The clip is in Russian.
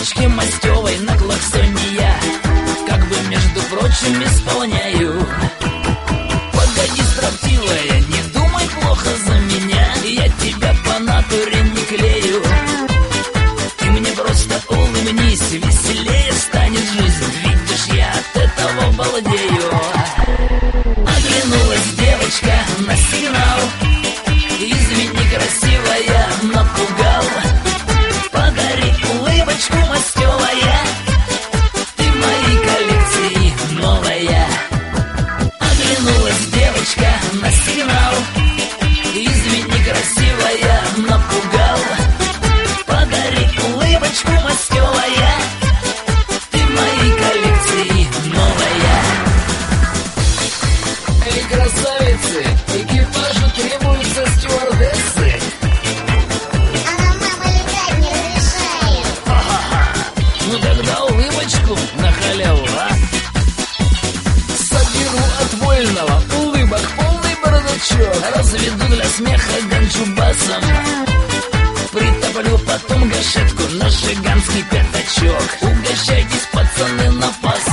девочки Мастевой на клаксоне я, как бы, между прочим, исполняю. Погоди, строптивая, не думай плохо за меня, я тебя по натуре не клею. Ты мне просто улыбнись, веселее станет жизнь, видишь, я от этого балдею. Оглянулась девочка на сигнал, извини, красивая, напугал. Подари улыбочку, Мастевая, ты в моей коллекции новая. Оглянулась девочка на сигнал, извини, красивая, напугал. Подари улыбочку, Мастевая, ты в моей коллекции новая. Эй, красавицы, экипажу требуются стюардессы. Ну тогда улыбочку на халяву, а? Соберу от вольного улыбок полный бардачок, разведу для смеха ганджубасом, притоплю потом гашетку на жиганский пятачок. Угощайтесь, пацаны, на пас.